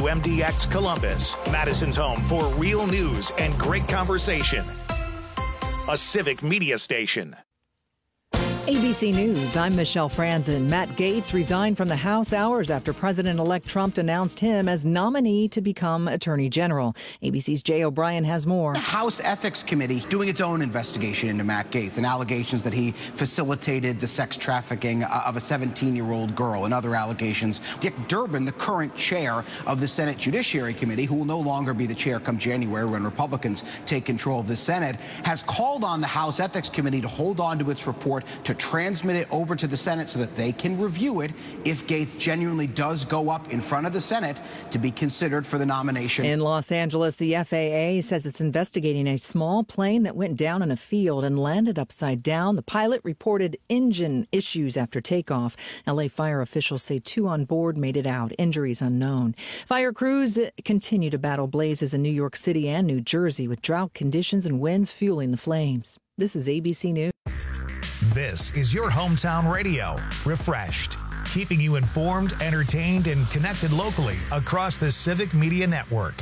WMDX Columbus, Madison's home for real news and great conversation. A civic media station. ABC News, I'm Michelle Franzen. Matt Gaetz resigned from the House hours after President-elect Trump announced him as nominee to become Attorney General. ABC's Jay O'Brien has more. The House Ethics Committee doing its own investigation into Matt Gaetz and allegations that he facilitated the sex trafficking of a 17-year-old girl and other allegations. Dick Durbin, the current chair of the Senate Judiciary Committee, who will no longer be the chair come January when Republicans take control of the Senate, has called on the House Ethics Committee to hold on to its report, to transmit it over to the Senate so that they can review it if Gaetz genuinely does go up in front of the Senate to be considered for the nomination. In Los Angeles, the FAA says it's investigating a small plane that went down in a field and landed upside down. The pilot reported engine issues after takeoff. LA fire officials say 2 on board made it out. Injuries unknown. Fire crews continue to battle blazes in New York City and New Jersey with drought conditions and winds fueling the flames. This is ABC News. This is your hometown radio, Refreshed, keeping you informed, entertained, and connected locally across the Civic Media Network.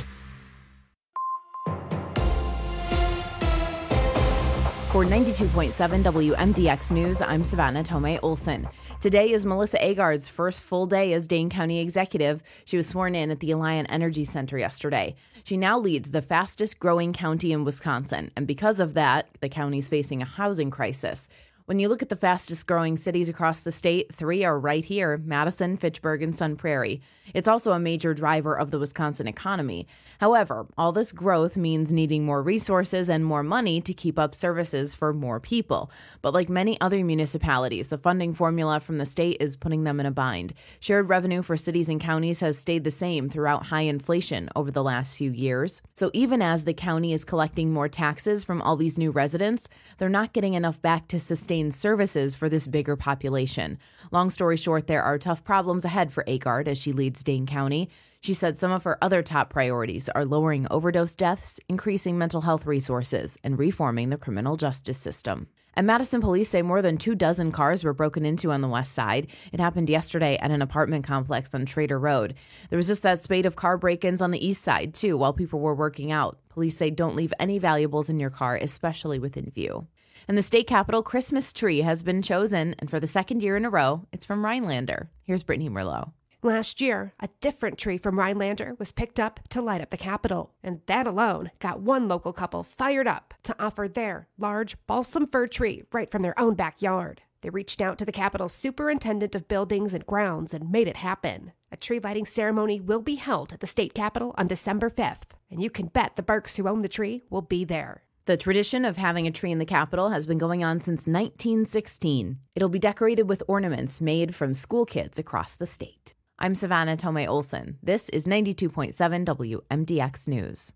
For 92.7 WMDX News, I'm Savannah Tomei Olson. Today is Melissa Agard's first full day as Dane County Executive. She was sworn in at the Alliant Energy Center yesterday. She now leads the fastest growing county in Wisconsin, and because of that, the county's facing a housing crisis. When you look at the fastest growing cities across the state, 3 are right here: Madison, Fitchburg, and Sun Prairie. It's also a major driver of the Wisconsin economy. However, all this growth means needing more resources and more money to keep up services for more people. But like many other municipalities, the funding formula from the state is putting them in a bind. Shared revenue for cities and counties has stayed the same throughout high inflation over the last few years. So even as the county is collecting more taxes from all these new residents, they're not getting enough back to sustain services for this bigger population. Long story short, there are tough problems ahead for Agard as she leads Dane County. She said some of her other top priorities are lowering overdose deaths, increasing mental health resources, and reforming the criminal justice system. And Madison police say more than 24 cars were broken into on the west side. It happened yesterday at an apartment complex on Trader Road. There was just that spate of car break-ins on the east side, too, while people were working out. Police say don't leave any valuables in your car, especially within view. And the state capitol Christmas tree has been chosen, and for the second year in a row, it's from Rhinelander. Here's Brittany Merlot. Last year, a different tree from Rhinelander was picked up to light up the Capitol, and that alone got one local couple fired up to offer their large balsam fir tree right from their own backyard. They reached out to the Capitol's superintendent of buildings and grounds and made it happen. A tree lighting ceremony will be held at the state capitol on December 5th, and you can bet the Burks who own the tree will be there. The tradition of having a tree in the Capitol has been going on since 1916. It'll be decorated with ornaments made from school kids across the state. I'm Savannah Tomei Olson. This is 92.7 WMDX News.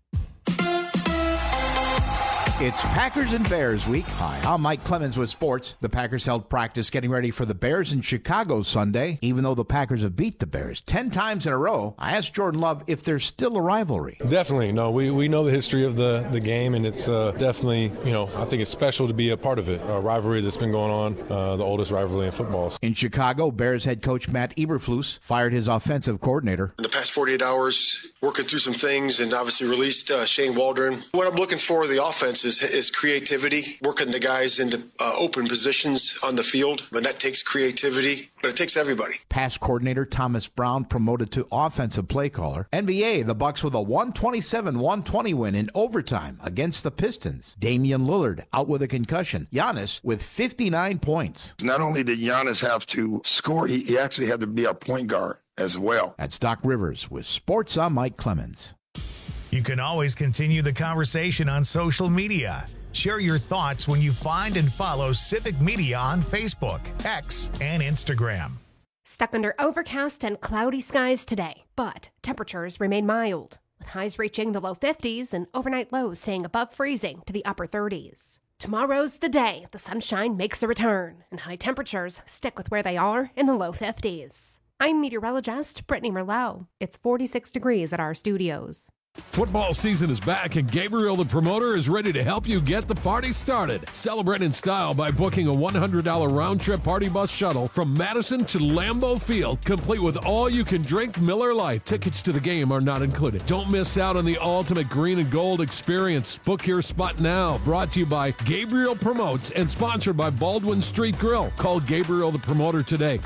It's Packers and Bears week. Hi, I'm Mike Clemens with sports. The Packers held practice getting ready for the Bears in Chicago Sunday. Even though the Packers have beat the Bears 10 times in a row, I asked Jordan Love if there's still a rivalry. Definitely. No, we know the history of the game, and it's definitely, I think it's special to be a part of it. A rivalry that's been going on, the oldest rivalry in football. In Chicago, Bears head coach Matt Eberflus fired his offensive coordinator. In the past 48 hours, working through some things and obviously released Shane Waldron. What I'm looking for the offense is creativity, working the guys into open positions on the field. And that takes creativity, but it takes everybody. Pass coordinator Thomas Brown promoted to offensive play caller. NBA, the Bucks with a 127-120 win in overtime against the Pistons. Damian Lillard out with a concussion. Giannis with 59 points. Not only did Giannis have to score, he actually had to be our point guard as well. That's Doc Rivers with Sports. I'm Mike Clemens. You can always continue the conversation on social media. Share your thoughts when you find and follow Civic Media on Facebook, X, and Instagram. Stuck under overcast and cloudy skies today, but temperatures remain mild, with highs reaching the low 50s and overnight lows staying above freezing to the upper 30s. Tomorrow's the day the sunshine makes a return, and high temperatures stick with where they are in the low 50s. I'm meteorologist Brittany Merlot. It's 46 degrees at our studios. Football season is back, and Gabriel the Promoter is ready to help you get the party started. Celebrate in style by booking a $100 round-trip party bus shuttle from Madison to Lambeau Field, complete with all-you-can-drink Miller Lite. Tickets to the game are not included. Don't miss out on the ultimate green and gold experience. Book your spot now. Brought to you by Gabriel Promotes and sponsored by Baldwin Street Grill. Call Gabriel the Promoter today,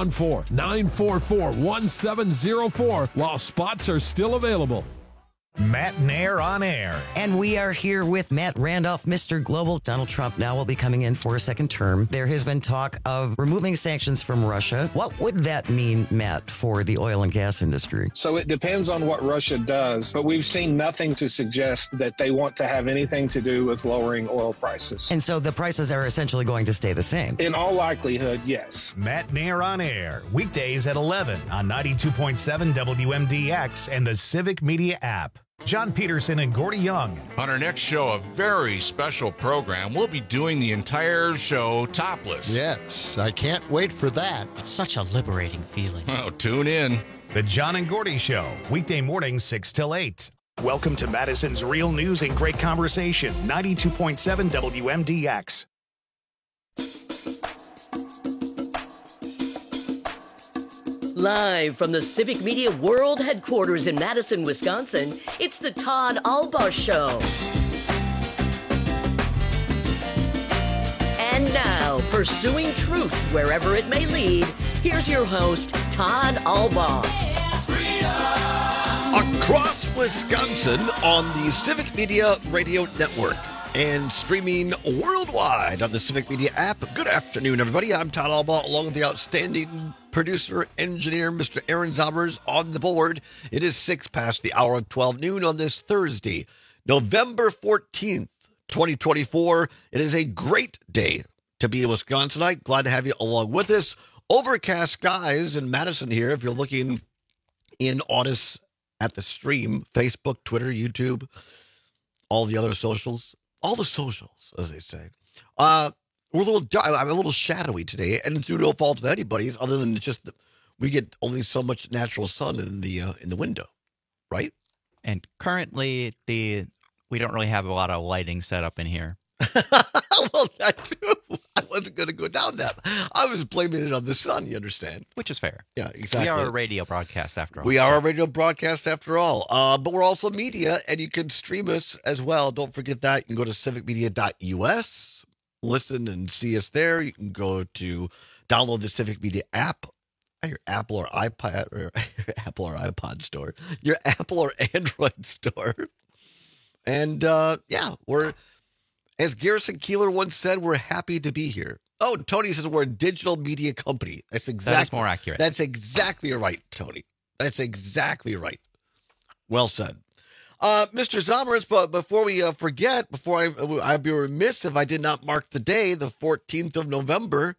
414-944-1704, while spots are still available. Matt Nair on air. And we are here with Matt Randolph, Mr. Global. Donald Trump now will be coming in for a second term. There has been talk of removing sanctions from Russia. What would that mean, Matt, for the oil and gas industry? So it depends on what Russia does, but we've seen nothing to suggest that they want to have anything to do with lowering oil prices. And so the prices are essentially going to stay the same? In all likelihood, yes. Matt Nair on air, weekdays at 11 on 92.7 WMDX and the Civic Media app. John Peterson and Gordy Young. On our next show, a very special program. We'll be doing the entire show topless. Yes, I can't wait for that. It's such a liberating feeling. Oh, tune in. The John and Gordy Show, weekday mornings 6 till 8. Welcome to Madison's Real News and Great Conversation, 92.7 WMDX. Live from the Civic Media World Headquarters in Madison, Wisconsin, it's the Todd Albaugh Show. And now, pursuing truth wherever it may lead, here's your host, Todd Albaugh. Across Wisconsin on the Civic Media Radio Network and streaming worldwide on the Civic Media app. Good afternoon, everybody. I'm Todd Albaugh, along with the outstanding producer, engineer, Mr. Aaron Zommers on the board. It is 6 past the hour of 12 noon on this Thursday, November 14th, 2024. It is a great day to be a Wisconsinite. Glad to have you along with us. Overcast skies in Madison here. If you're looking in on us at the stream, Facebook, Twitter, YouTube, all the other socials. All the socials, as they say. I'm a little shadowy today, and through no fault of anybody's, other than just that we get only so much natural sun in the window, right? And currently, we don't really have a lot of lighting set up in here. Well, that too. I wasn't going to go down that. I was blaming it on the sun, you understand? Which is fair. Yeah, exactly. We are a radio broadcast after all. We are a radio broadcast after all. But we're also media, and you can stream us as well. Don't forget that. You can go to civicmedia.us, listen and see us there. You can go to download the Civic Media app at your Apple or iPad, or your Apple or iPod store, your Apple or Android store. And we're... As Garrison Keillor once said, we're happy to be here. Oh, Tony says we're a digital media company. That is more accurate. That's exactly right, Tony. That's exactly right. Well said. Mr. Zommers, but before we forget, I'd be remiss if I did not mark the day, the 14th of November.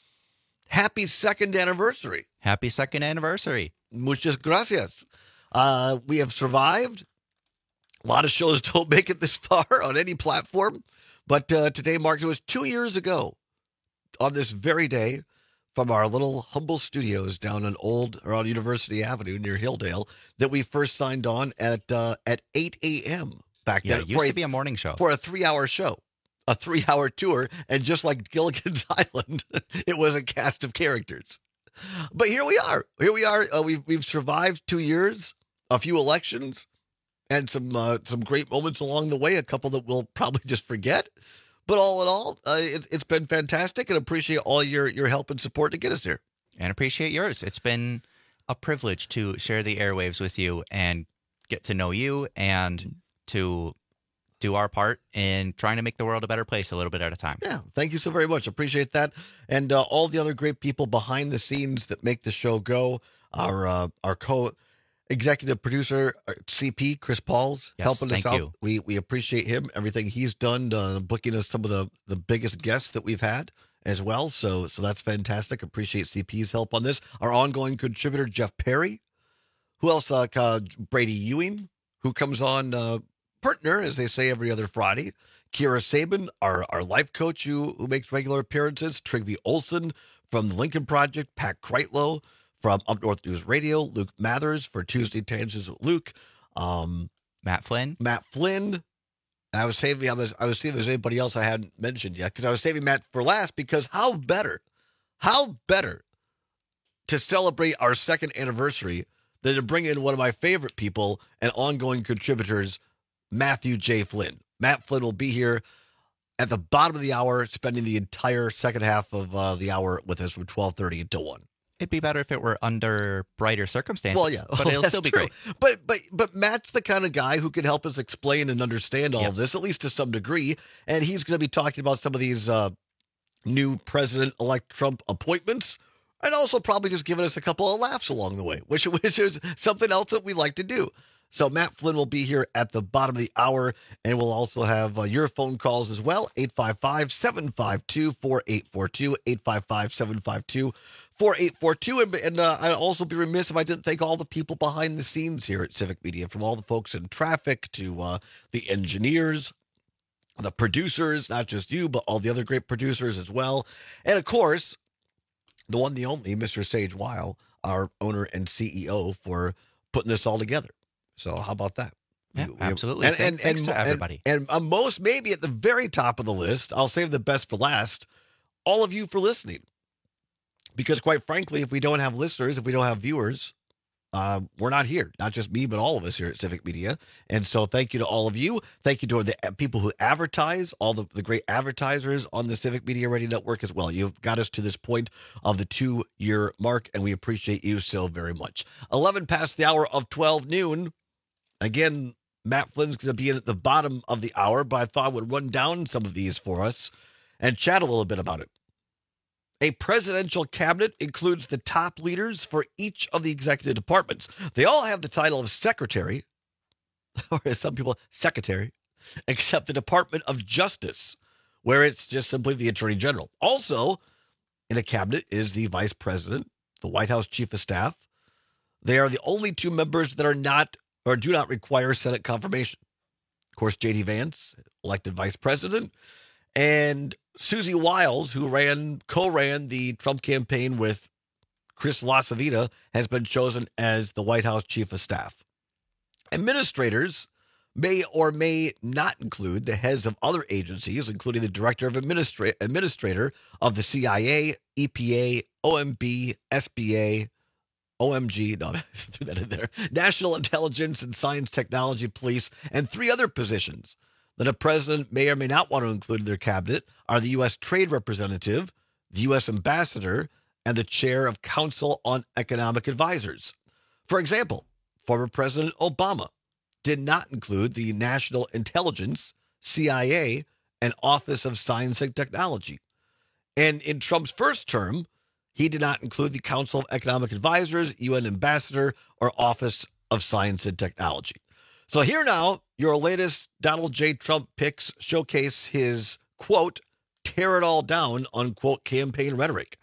Happy second anniversary. Happy second anniversary. Muchas gracias. We have survived. A lot of shows don't make it this far on any platform. But today marks, it was 2 years ago on this very day from our little humble studios down on University Avenue near Hilldale that we first signed on at 8 a.m. back then. Yeah, it used to be a morning show. For a 3-hour show, a 3-hour tour. And just like Gilligan's Island, it was a cast of characters. But here we are. We've survived 2 years, a few elections, and some great moments along the way, a couple that we'll probably just forget. But all in all, it's been fantastic, and appreciate all your help and support to get us here. And appreciate yours. It's been a privilege to share the airwaves with you and get to know you and to do our part in trying to make the world a better place a little bit at a time. Yeah, thank you so very much. Appreciate that. And all the other great people behind the scenes that make the show go, our co-executive producer, CP, Chris Pauls, helping us out. We appreciate him, everything he's done, booking us some of the biggest guests that we've had as well. So that's fantastic. Appreciate CP's help on this. Our ongoing contributor, Jeff Perry. Who else? Brady Ewing, who comes on partner, as they say, every other Friday. Kira Sabin, our life coach who makes regular appearances. Trygve Olsen from the Lincoln Project. Pat Kreitlow from Up North News Radio. Luke Mathers for Tuesday Tangents with Luke. Matt Flynn. Matt Flynn. I was seeing if there's anybody else I hadn't mentioned yet, because I was saving Matt for last, because how better to celebrate our second anniversary than to bring in one of my favorite people and ongoing contributors, Matthew J. Flynn. Matt Flynn will be here at the bottom of the hour, spending the entire second half of the hour with us from 12:30 until 1. It'd be better if it were under brighter circumstances. Well, yeah, but it'll still be true. great. But Matt's the kind of guy who can help us explain and understand all of this, at least to some degree. And he's going to be talking about some of these new President-elect Trump appointments, and also probably just giving us a couple of laughs along the way, which is something else that we like to do. So Matt Flynn will be here at the bottom of the hour, and we'll also have your phone calls as well, 855-752-4842, 855-752-4842. And I'd also be remiss if I didn't thank all the people behind the scenes here at Civic Media, from all the folks in traffic to the engineers, the producers, not just you, but all the other great producers as well. And, of course, the one, the only, Mr. Sage Weil, our owner and CEO, for putting this all together. So how about that? Yeah, absolutely. And thanks to everybody. And most, maybe at the very top of the list, I'll save the best for last, all of you for listening. Because quite frankly, if we don't have listeners, if we don't have viewers, we're not here. Not just me, but all of us here at Civic Media. And so thank you to all of you. Thank you to the people who advertise, all the great advertisers on the Civic Media Radio Network as well. You've got us to this point of the 2-year mark, and we appreciate you so very much. 11 past the hour of 12 noon. Again, Matt Flynn's going to be in at the bottom of the hour, but I thought I would run down some of these for us and chat a little bit about it. A presidential cabinet includes the top leaders for each of the executive departments. They all have the title of secretary, or as some people, secretary, except the Department of Justice, where it's just simply the Attorney General. Also, in a cabinet is the Vice President, the White House Chief of Staff. They are the only two members that are not or do not require Senate confirmation. Of course, J.D. Vance, elected Vice President, and Susie Wiles, who co-ran the Trump campaign with Chris LaCivita, has been chosen as the White House Chief of Staff. Administrators may or may not include the heads of other agencies, including the Director of Administrator of the CIA, EPA, OMB, SBA, OMG, no, I threw that in there, National Intelligence and Science Technology Police, and 3 other positions that a president may or may not want to include in their cabinet are the U.S. Trade Representative, the U.S. Ambassador, and the Chair of Council on Economic Advisors. For example, former President Obama did not include the National Intelligence, CIA, and Office of Science and Technology. And in Trump's first term, he did not include the Council of Economic Advisors, UN Ambassador, or Office of Science and Technology. So here now, your latest Donald J. Trump picks showcase his, quote, tear it all down, unquote, campaign rhetoric.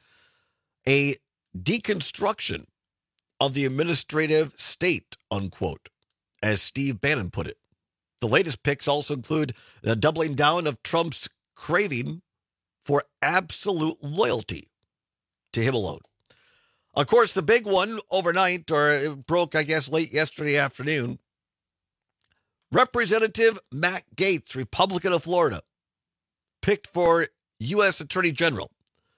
A deconstruction of the administrative state, unquote, as Steve Bannon put it. The latest picks also include the doubling down of Trump's craving for absolute loyalty to him alone. Of course, the big one overnight, or it broke, I guess, late yesterday afternoon, Representative Matt Gaetz, Republican of Florida, picked for U.S. Attorney General.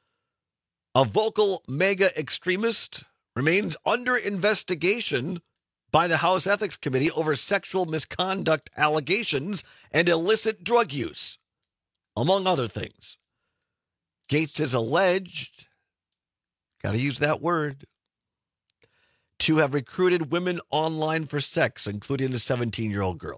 A vocal MAGA extremist remains under investigation by the House Ethics Committee over sexual misconduct allegations and illicit drug use, among other things. Gaetz is alleged, got to use that word, to have recruited women online for sex, including a 17-year-old girl.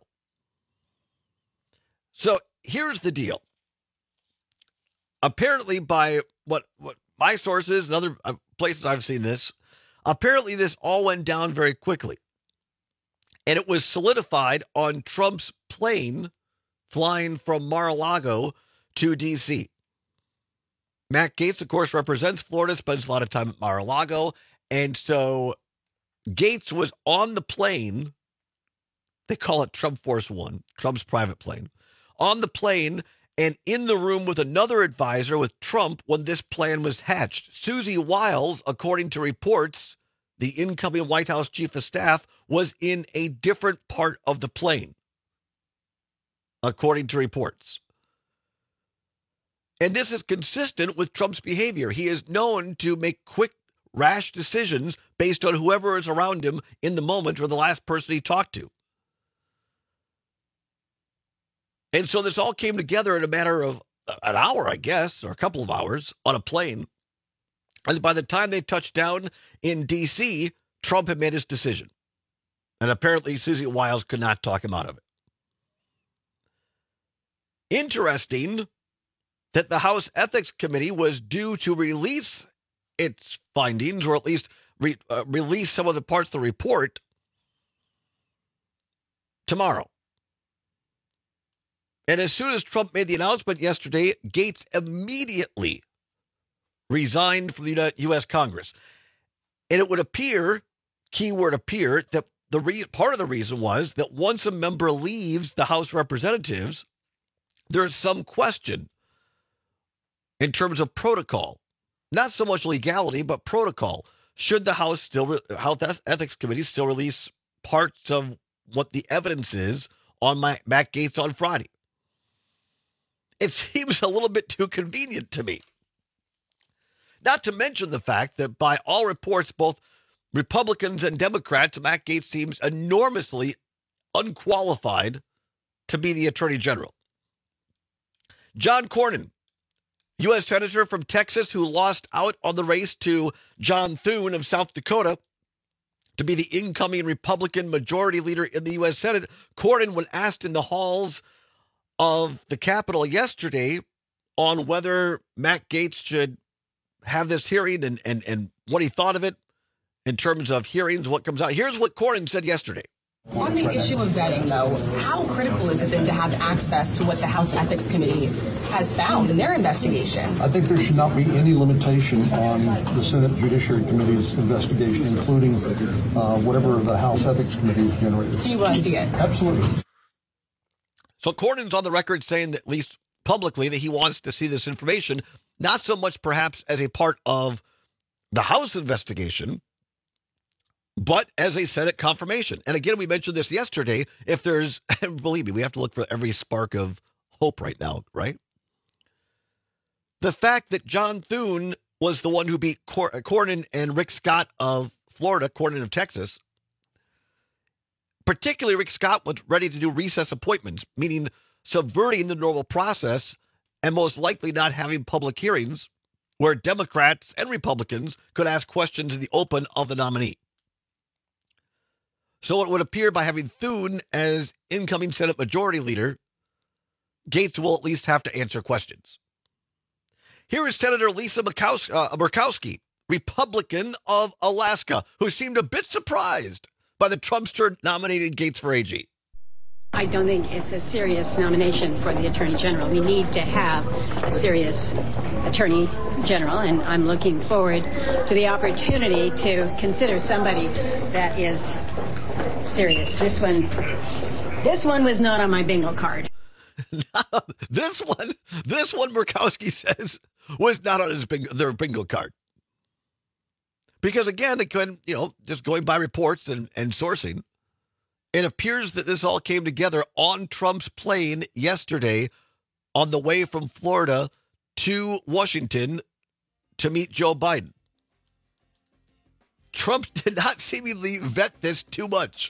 So here's the deal. Apparently, by what my sources and other places I've seen this, apparently this all went down very quickly. And it was solidified on Trump's plane flying from Mar-a-Lago to D.C. Matt Gaetz, of course, represents Florida, spends a lot of time at Mar-a-Lago. And so Gaetz was on the plane. They call it Trump Force One, Trump's private plane, on the plane and in the room with another advisor with Trump when this plan was hatched. Susie Wiles, according to reports, the incoming White House chief of staff, was in a different part of the plane, according to reports. And this is consistent with Trump's behavior. He is known to make quick, rash decisions based on whoever is around him in the moment or the last person he talked to. And so this all came together in a matter of an hour, I guess, or a couple of hours on a plane. And by the time they touched down in D.C., Trump had made his decision. And apparently Susie Wiles could not talk him out of it. Interesting that the House Ethics Committee was due to release its findings, or at least release some of the parts of the report tomorrow. And as soon as Trump made the announcement yesterday, Gates immediately resigned from the U.S. Congress. And it would appear, keyword appear, that part of the reason was that once a member leaves the House of Representatives, there's some question in terms of protocol. Not so much legality, but protocol. Should the House Ethics Committee still release parts of what the evidence is on Matt Gaetz on Friday? It seems a little bit too convenient to me. Not to mention the fact that by all reports, both Republicans and Democrats, Matt Gaetz seems enormously unqualified to be the Attorney General. John Cornyn, U.S. Senator from Texas, who lost out on the race to John Thune of South Dakota to be the incoming Republican majority leader in the U.S. Senate. Cornyn, when asked in the halls of the Capitol yesterday on whether Matt Gaetz should have this hearing and what he thought of it in terms of hearings, what comes out. Here's what Cornyn said yesterday. On the issue of vetting, though, how critical is it then to have access to what the House Ethics Committee has found in their investigation? I think there should not be any limitation on the Senate Judiciary Committee's investigation, including whatever the House Ethics Committee has generated. Do you want to see it? Absolutely. So Cornyn's on the record saying that, at least publicly, that he wants to see this information, not so much perhaps as a part of the House investigation, but as a Senate confirmation. And again, we mentioned this yesterday. If there's, and believe me, we have to look for every spark of hope right now, right? The fact that John Thune was the one who beat Cornyn and Rick Scott of Florida, Cornyn of Texas. Particularly, Rick Scott was ready to do recess appointments, meaning subverting the normal process and most likely not having public hearings where Democrats and Republicans could ask questions in the open of the nominee. So it would appear by having Thune as incoming Senate Majority Leader, Gaetz will at least have to answer questions. Here is Senator Lisa Murkowski, Republican of Alaska, who seemed a bit surprised by the Trumpster nominating Gaetz for AG. I don't think it's a serious nomination for the Attorney General. We need to have a serious Attorney General, and I'm looking forward to the opportunity to consider somebody that is serious. This one was not on my bingo card. This one, Murkowski says, was not on their bingo card. Because again, it could, just going by reports and sourcing, it appears that this all came together on Trump's plane yesterday on the way from Florida to Washington to meet Joe Biden. Trump did not seemingly vet this too much.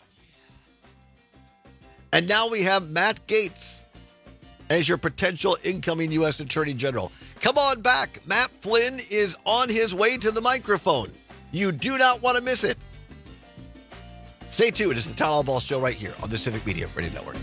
And now we have Matt Gaetz as your potential incoming U.S. Attorney General. Come on back. Matt Flynn is on his way to the microphone. You do not want to miss it. Stay tuned. It's the Todd Albaugh Show right here on the Civic Media Radio Network.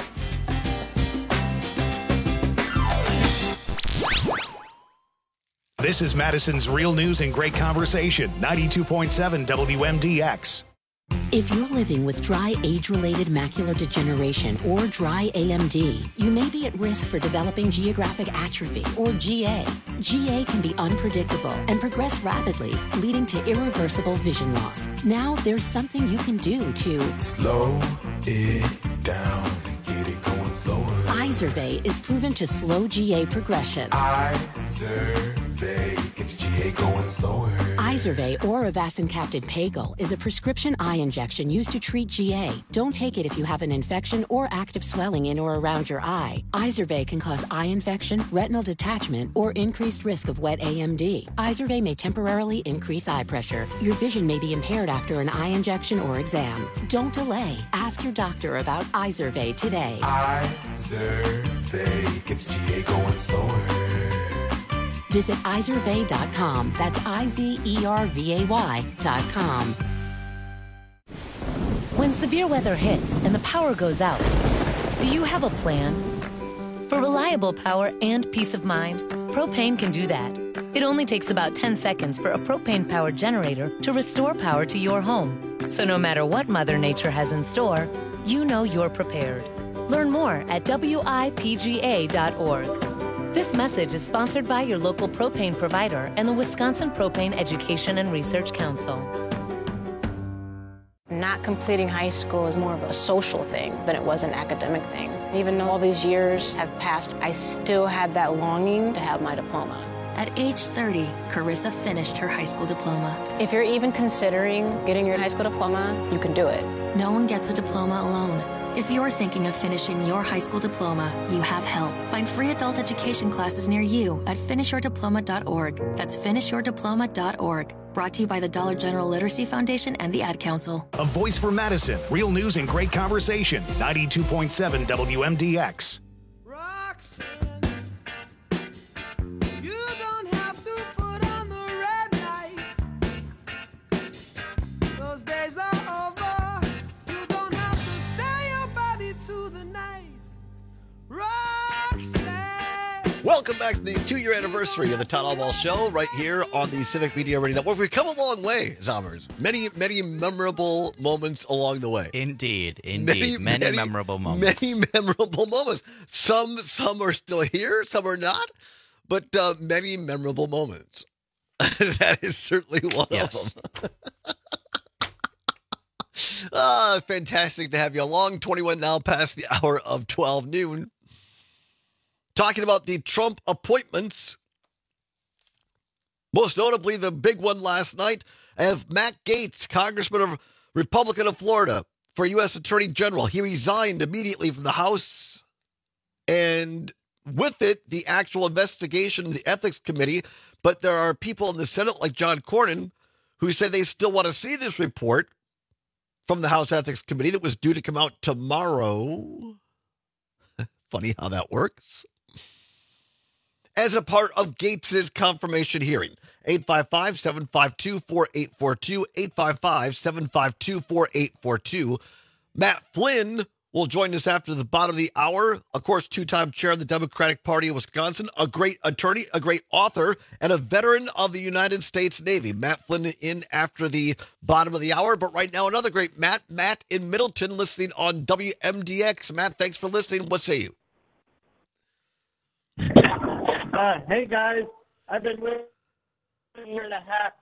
This is Madison's Real News and Great Conversation, 92.7 WMDX. If you're living with dry age-related macular degeneration or dry AMD, you may be at risk for developing geographic atrophy or GA. GA can be unpredictable and progress rapidly, leading to irreversible vision loss. Now there's something you can do to slow it down and get it going slower. Eye Izervay is proven to slow GA progression. Izervay gets GA going slower. Izervay or Avastin-capted Pagel is a prescription eye injection used to treat GA. Don't take it if you have an infection or active swelling in or around your eye. Izervay can cause eye infection, retinal detachment, or increased risk of wet AMD. Izervay may temporarily increase eye pressure. Your vision may be impaired after an eye injection or exam. Don't delay. Ask your doctor about Izervay today. Izervay gets GA going slower. Visit Izervay.com. That's IZERVAY.com. When severe weather hits and the power goes out, do you have a plan? For reliable power and peace of mind, Propane can do that. It only takes about 10 seconds for a propane-powered generator to restore power to your home. So no matter what Mother Nature has in store, you know you're prepared. Learn more at WIPGA.org. This message is sponsored by your local propane provider and the Wisconsin Propane Education and Research Council. Not completing high school is more of a social thing than it was an academic thing. Even though all these years have passed, I still had that longing to have my diploma. At age 30, Carissa finished her high school diploma. If you're even considering getting your high school diploma, you can do it. No one gets a diploma alone. If you're thinking of finishing your high school diploma, you have help. Find free adult education classes near you at finishyourdiploma.org. That's finishyourdiploma.org. Brought to you by the Dollar General Literacy Foundation and the Ad Council. A voice for Madison. Real news and great conversation. 92.7 WMDX. Welcome back to the 2-year anniversary of the Todd Albaugh Show right here on the Civic Media Radio Network. We've come a long way, Zommers. Many memorable moments along the way. Indeed. Many memorable moments. Many memorable moments. Some are still here, some are not, but many memorable moments. That is certainly one of them. Fantastic to have you along. 21 now past the hour of 12 noon. Talking about the Trump appointments, most notably the big one last night of Matt Gaetz, Congressman of Republican of Florida, for U.S. Attorney General. He resigned immediately from the House, and with it, the actual investigation of the Ethics Committee. But there are people in the Senate, like John Cornyn, who say they still want to see this report from the House Ethics Committee that was due to come out tomorrow. Funny how that works. As a part of Gaetz's confirmation hearing. 855-752-4842, 855-752-4842. Matt Flynn will join us after the bottom of the hour. Of course, two-time chair of the Democratic Party of Wisconsin, a great attorney, a great author, and a veteran of the United States Navy. Matt Flynn in after the bottom of the hour. But right now, another great Matt in Middleton, listening on WMDX. Matt, thanks for listening. What say you? Hey, guys. I've been with a year and a half.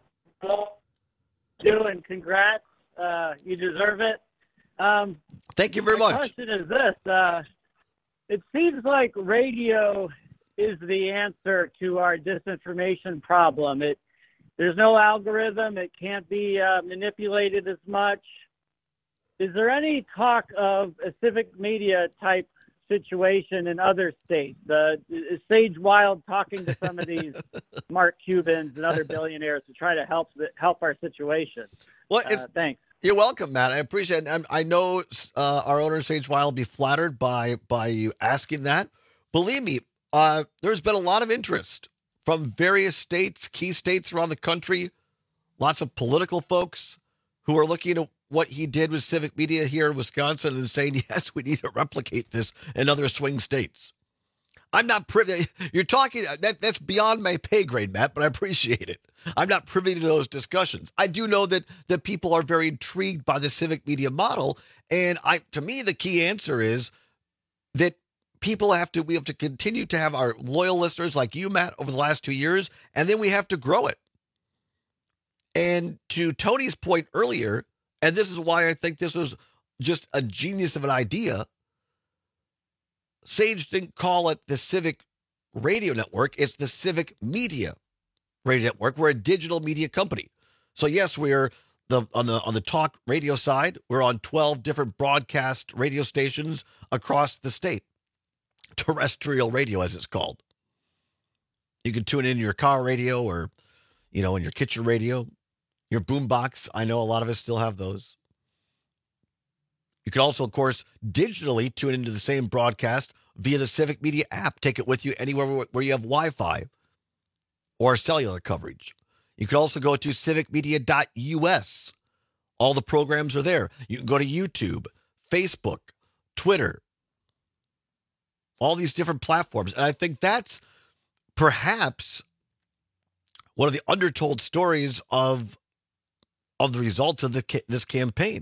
And congrats. You deserve it. Thank you very much. My question is this. It seems like radio is the answer to our disinformation problem. There's no algorithm. It can't be manipulated as much. Is there any talk of a civic media type situation in other states? Is Sage Wild talking to some of these Mark Cubans and other billionaires to try to help our situation? Well, thanks. You're welcome, Matt. I appreciate it. I know our owner, Sage Wild, will be flattered by you asking that. Believe me, there's been a lot of interest from various states, key states around the country, lots of political folks who are looking at what he did with civic media here in Wisconsin and saying, yes, we need to replicate this in other swing states. I'm not privy. You're talking, that's beyond my pay grade, Matt, but I appreciate it. I'm not privy to those discussions. I do know that people are very intrigued by the civic media model. And to me, the key answer is that we have to continue to have our loyal listeners like you, Matt, over the last 2 years, and then we have to grow it. And to Tony's point earlier, and this is why I think this was just a genius of an idea, Sage didn't call it the Civic Radio Network. It's the Civic Media Radio Network. We're a digital media company. So yes, we're on the talk radio side. We're on 12 different broadcast radio stations across the state. Terrestrial radio, as it's called. You can tune in your car radio or, in your kitchen radio, your boombox. I know a lot of us still have those. You can also, of course, digitally tune into the same broadcast via the Civic Media app. Take it with you anywhere where you have Wi-Fi or cellular coverage. You can also go to civicmedia.us. All the programs are there. You can go to YouTube, Facebook, Twitter, all these different platforms. And I think that's perhaps one of the undertold stories of the results of this campaign.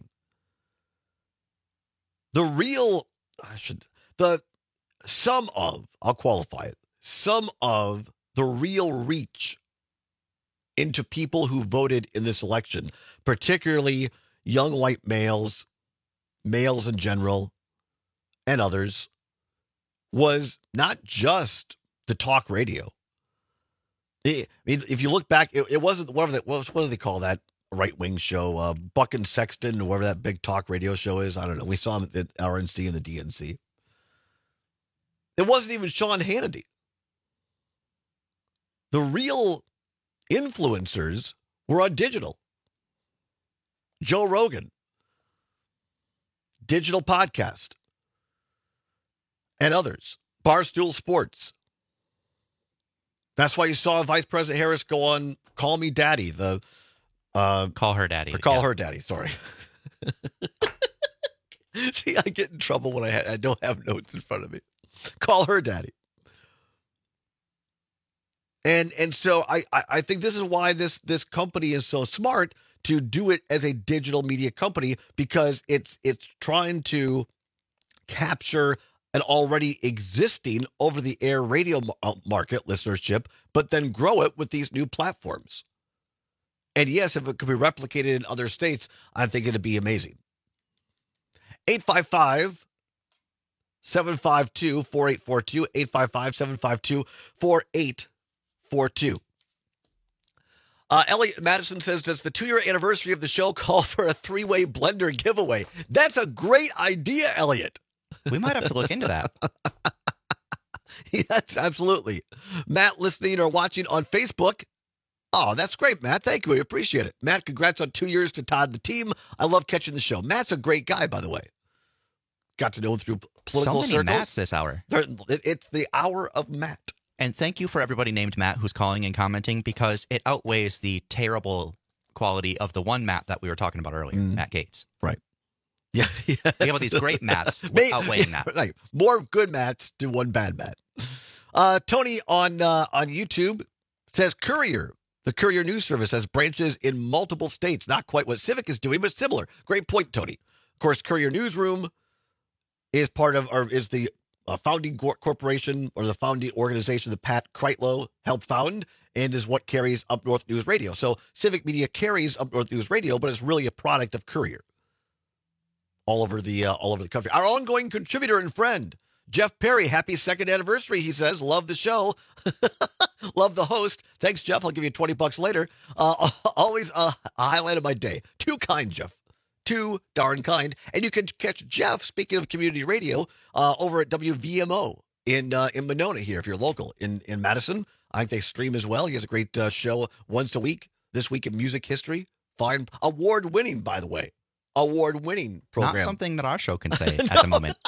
I'll qualify it, some of the real reach into people who voted in this election, particularly young white males in general, and others, was not just the talk radio. If you look back, it wasn't what do they call that right-wing show? Buck and Sexton, or whatever that big talk radio show is. I don't know. We saw him at RNC and the DNC. It wasn't even Sean Hannity. The real influencers were on digital. Joe Rogan, digital podcast, and others. Barstool Sports. That's why you saw Vice President Harris go on Call Me Daddy, Call Her Daddy. Or Call Her Daddy, sorry. See, I get in trouble when I don't have notes in front of me. Call Her Daddy. And so I think this is why this company is so smart to do it as a digital media company, because it's trying to capture an already existing over-the-air radio market listenership, but then grow it with these new platforms. And yes, if it could be replicated in other states, I think it'd be amazing. 855-752-4842, 855-752-4842. Elliot Madison says, does the 2-year anniversary of the show call for a 3-way blender giveaway? That's a great idea, Elliot. We might have to look into that. Yes, absolutely. Matt, listening or watching on Facebook. Oh, that's great, Matt. Thank you. We appreciate it. Matt, congrats on 2 years to Todd, the team. I love catching the show. Matt's a great guy, by the way. Got to know him through political circles. So many Matts this hour. It's the hour of Matt. And thank you for everybody named Matt who's calling and commenting, because it outweighs the terrible quality of the one Matt that we were talking about earlier, Matt Gates. Right. Yeah. We have all these great Matts outweighing that. Right. More good Matts to one bad Matt. Tony on YouTube says Courier. The Courier News Service has branches in multiple states. Not quite what Civic is doing, but similar. Great point, Tony. Of course, Courier Newsroom is is the founding corporation, or the founding organization that Pat Kreitlow helped found, and is what carries Up North News Radio. So Civic Media carries Up North News Radio, but it's really a product of Courier all over the country. Our ongoing contributor and friend, Jeff Perry, happy 2nd anniversary, he says. Love the show. Love the host. Thanks, Jeff. I'll give you $20 later. Always a highlight of my day. Too kind, Jeff. Too darn kind. And you can catch Jeff, speaking of community radio, over at WVMO in Monona here, if you're local. In Madison, I think they stream as well. He has a great show once a week. This Week in Music History. Fine. Award-winning, by the way. Award-winning program. Not something that our show can say at the moment.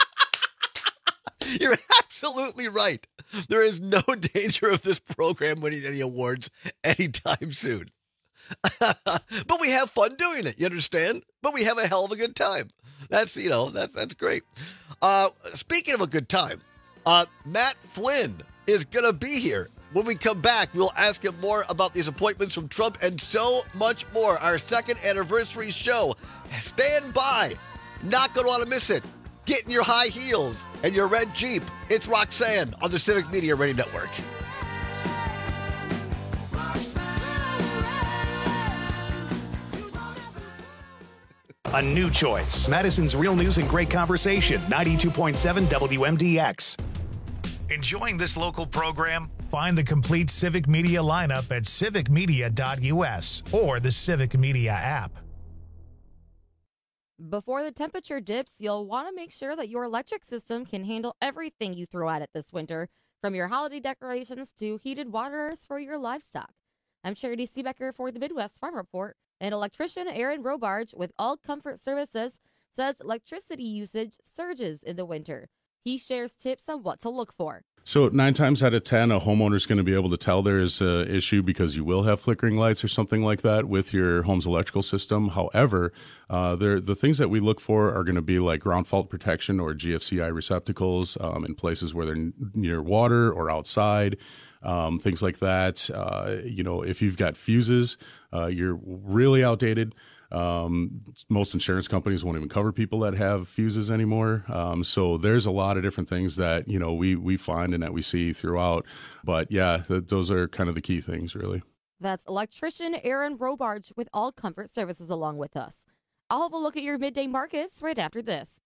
You're absolutely right. There is no danger of this program winning any awards anytime soon. But we have fun doing it, you understand? But we have a hell of a good time. That's great. Speaking of a good time, Matt Flynn is going to be here. When we come back, we'll ask him more about these appointments from Trump and so much more. Our 2nd anniversary show. Stand by. Not going to want to miss it. Get in your high heels and your red Jeep. It's Roxanne on the Civic Media Radio Network. A new choice. Madison's Real News and Great Conversation, 92.7 WMDX. Enjoying this local program? Find the complete Civic Media lineup at civicmedia.us or the Civic Media app. Before the temperature dips, you'll want to make sure that your electric system can handle everything you throw at it this winter, from your holiday decorations to heated waters for your livestock. I'm Charity Seebecker for the Midwest Farm Report, and electrician Aaron Robarge with All Comfort Services says electricity usage surges in the winter. He shares tips on what to look for. So 9 times out of 10, a homeowner's going to be able to tell there's an issue because you will have flickering lights or something like that with your home's electrical system. However, the things that we look for are going to be like ground fault protection or GFCI receptacles in places where they're near water or outside, things like that. If you've got fuses, you're really outdated. Most insurance companies won't even cover people that have fuses anymore. So there's a lot of different things that, we find and that we see throughout. But yeah, those are kind of the key things, really. That's electrician Aaron Robarge with All Comfort Services along with us. I'll have a look at your midday markets right after this.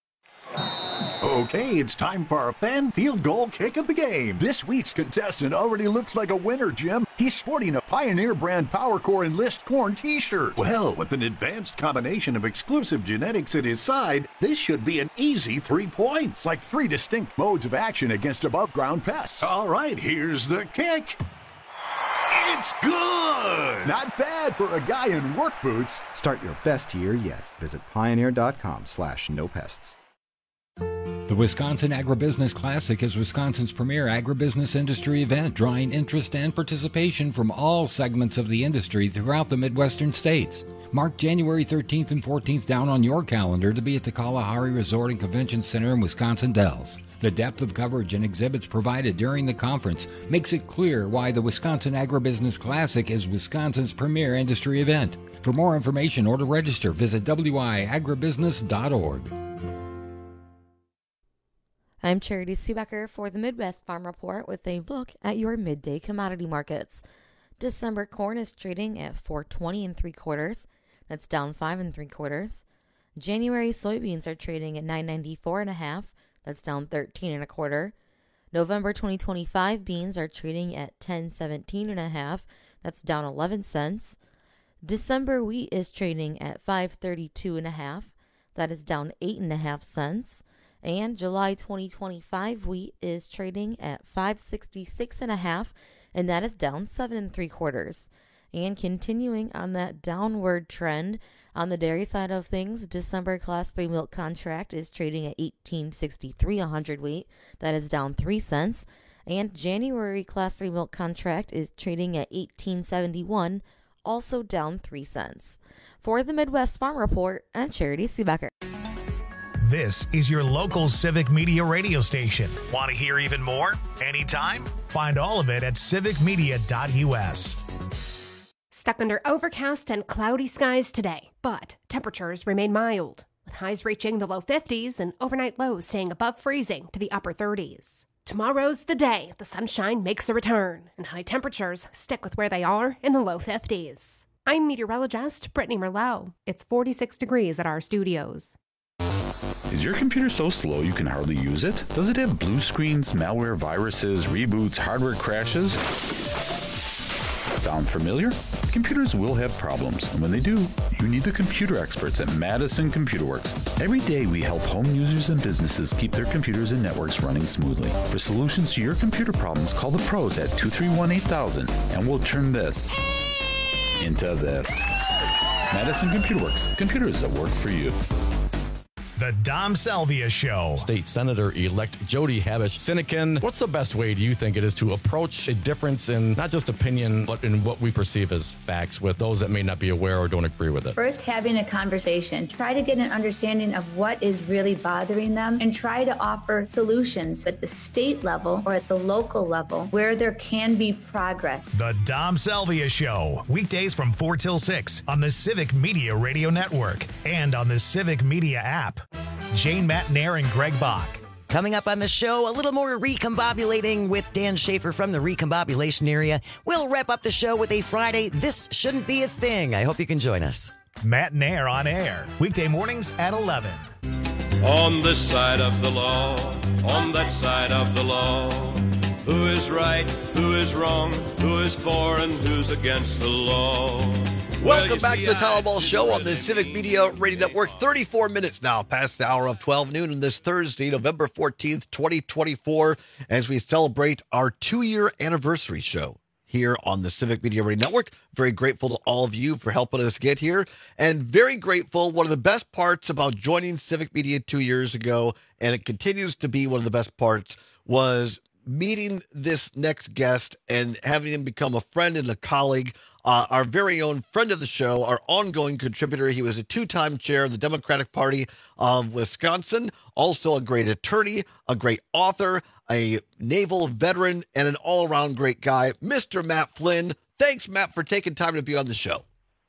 Okay, it's time for our fan field goal kick of the game. This week's contestant already looks like a winner, Jim. He's sporting a Pioneer brand PowerCore Enlist Corn t-shirt. Well, with an advanced combination of exclusive genetics at his side, this should be an easy 3 points, like 3 distinct modes of action against above-ground pests. All right, here's the kick. It's good! Not bad for a guy in work boots. Start your best year yet. Visit pioneer.com/nopests. The Wisconsin Agribusiness Classic is Wisconsin's premier agribusiness industry event, drawing interest and participation from all segments of the industry throughout the Midwestern states. Mark January 13th and 14th down on your calendar to be at the Kalahari Resort and Convention Center in Wisconsin Dells. The depth of coverage and exhibits provided during the conference makes it clear why the Wisconsin Agribusiness Classic is Wisconsin's premier industry event. For more information or to register, visit wiagribusiness.org. I'm Charity Seebecker for the Midwest Farm Report with a look at your midday commodity markets. December corn is trading at $4.20 3/4. That's down 5 3/4. January soybeans are trading at $9.94 1/2. That's down 13 1/4. November 2025 beans are trading at $10.17 1/2. That's down 11 cents. December wheat is trading at $5.32 1/2. That is down 8 1/2 cents. And July 2025 wheat is trading at $5.66 1/2, and that is down 7 3/4. And continuing on that downward trend on the dairy side of things, December Class 3 milk contract is trading at $18.63 a hundredweight. That is down 3 cents. And January Class 3 milk contract is trading at $18.71, also down 3 cents. For the Midwest Farm Report, I'm Charity Seebecker. This is your local Civic Media radio station. Want to hear even more? Anytime? Find all of it at civicmedia.us. Stuck under overcast and cloudy skies today, but temperatures remain mild, with highs reaching the low 50s and overnight lows staying above freezing to the upper 30s. Tomorrow's the day the sunshine makes a return, and high temperatures stick with where they are in the low 50s. I'm meteorologist Brittany Merlot. It's 46 degrees at our studios. Is your computer so slow you can hardly use it? Does it have blue screens, malware, viruses, reboots, hardware crashes? Sound familiar? Computers will have problems, and when they do, you need the computer experts at Madison Computer Works. Every day we help home users and businesses keep their computers and networks running smoothly. For solutions to your computer problems, call the pros at 231-8000, and we'll turn this into this. Madison Computer Works. Computers that work for you. The Dom Salvia Show. State Senator-elect Jody Habush-Sinekin, what's the best way, do you think, it is to approach a difference in not just opinion, but in what we perceive as facts with those that may not be aware or don't agree with it? First, having a conversation. Try to get an understanding of what is really bothering them and try to offer solutions at the state level or at the local level where there can be progress. The Dom Salvia Show. Weekdays from 4 till 6 on the Civic Media Radio Network and on the Civic Media app. Jane Matnair and Greg Bach. Coming up on the show, a little more recombobulating with Dan Schaefer from the recombobulation area. We'll wrap up the show with a Friday This Shouldn't Be a Thing. I hope you can join us. Matt and Air on air, weekday mornings at 11. On this side of the law, on that side of the law, who is right, who is wrong, who is for and who's against the law? Welcome back to the Tyler Ball Show on the Civic Media Radio Network. 34 minutes now past the hour of 12 noon on this Thursday, November 14th, 2024, as we celebrate our 2-year anniversary show here on the Civic Media Radio Network. Very grateful to all of you for helping us get here, and very grateful. One of the best parts about joining Civic Media 2 years ago, and it continues to be one of the best parts, was meeting this next guest and having him become a friend and a colleague. Our very own friend of the show, our ongoing contributor. He was a 2-time chair of the Democratic Party of Wisconsin, also a great attorney, a great author, a naval veteran, and an all-around great guy, Mr. Matt Flynn. Thanks, Matt, for taking time to be on the show.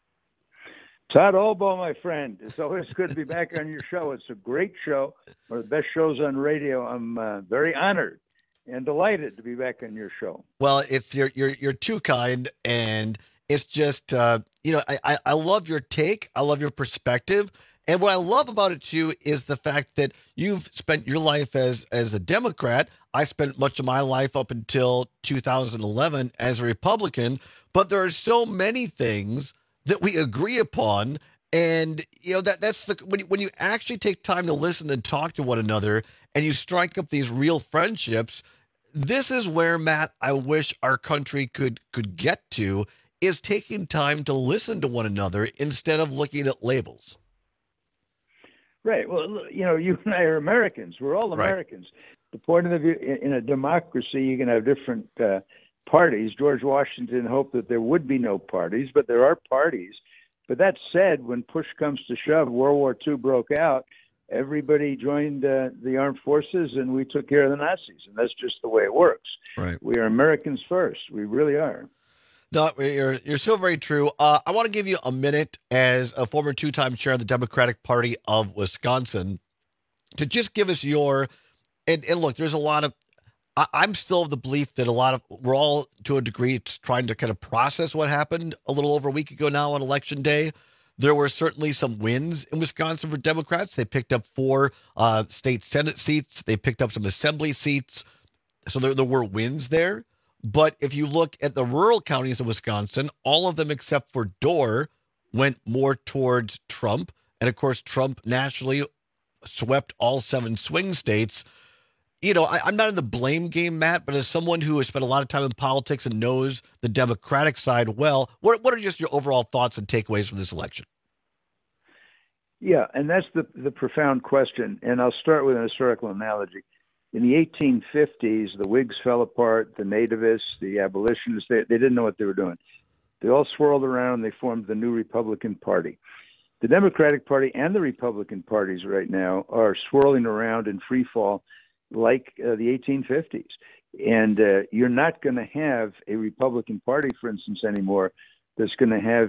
Todd Albaugh, my friend. It's always good to be back on your show. It's a great show, one of the best shows on radio. I'm very honored and delighted to be back on your show. Well, it's you're too kind, and it's just, I love your take. I love your perspective. And what I love about it, too, is the fact that you've spent your life as a Democrat. I spent much of my life up until 2011 as a Republican. But there are so many things that we agree upon. And, that's when you actually take time to listen and talk to one another and you strike up these real friendships, this is where, Matt, I wish our country could get to, is taking time to listen to one another instead of looking at labels. Right. Well, you and I are Americans. We're all Americans. Right. The point of view, in a democracy, you can have different parties. George Washington hoped that there would be no parties, but there are parties. But that said, when push comes to shove, World War II broke out, everybody joined the armed forces, and we took care of the Nazis. And that's just the way it works. Right. We are Americans first. We really are. No, you're so very true. I want to give you a minute as a former 2-time chair of the Democratic Party of Wisconsin to just give us your, and look, there's a lot of, I'm still of the belief that we're all to a degree trying to kind of process what happened a little over a week ago now on Election Day. There were certainly some wins in Wisconsin for Democrats. They picked up 4 state Senate seats. They picked up some assembly seats. So there were wins there. But if you look at the rural counties of Wisconsin, all of them except for Dorr went more towards Trump. And of course, Trump nationally swept all 7 swing states. I'm not in the blame game, Matt, but as someone who has spent a lot of time in politics and knows the Democratic side well, what are just your overall thoughts and takeaways from this election? Yeah, and that's the profound question. And I'll start with an historical analogy. In the 1850s, the Whigs fell apart, the nativists, the abolitionists, they didn't know what they were doing. They all swirled around and they formed the new Republican Party. The Democratic Party and the Republican parties right now are swirling around in free fall like the 1850s. And you're not going to have a Republican Party, for instance, anymore that's going to have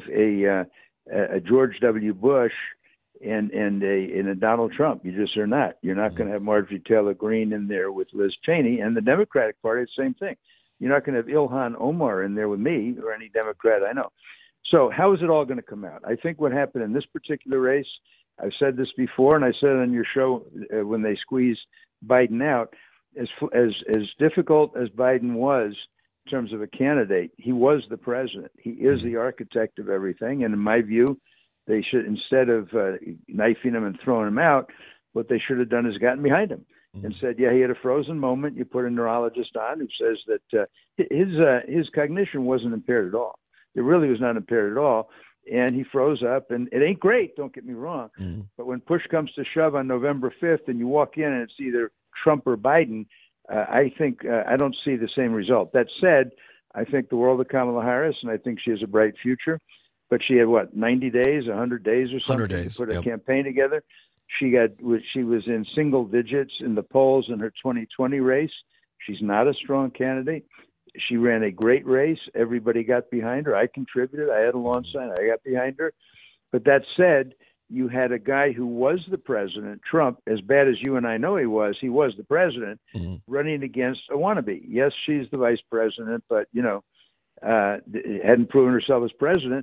a George W. Bush and a Donald Trump. You just are not. You're not going to have Marjorie Taylor Greene in there with Liz Cheney, and the Democratic Party, the same thing. You're not going to have Ilhan Omar in there with me or any Democrat I know. So how is it all going to come out? I think what happened in this particular race, I've said this before, and I said it on your show when they squeezed Biden out, as difficult as Biden was in terms of a candidate, he was the president. He is the architect of everything, and in my view, they should, instead of knifing him and throwing him out, what they should have done is gotten behind him and said, yeah, he had a frozen moment. You put a neurologist on who says that his cognition wasn't impaired at all. It really was not impaired at all. And he froze up, and it ain't great, don't get me wrong. But when push comes to shove on November 5th and you walk in and it's either Trump or Biden, I think I don't see the same result. That said, I think the world of Kamala Harris, and I think she has a bright future. But she had, 90 days, 100 days or something 100 days, to put a campaign together. She was in single digits in the polls in her 2020 race. She's not a strong candidate. She ran a great race. Everybody got behind her. I contributed. I had a lawn sign. I got behind her. But that said, you had a guy who was the president, Trump, as bad as you and I know he was the president, running against a wannabe. Yes, she's the vice president, but, hadn't proven herself as president.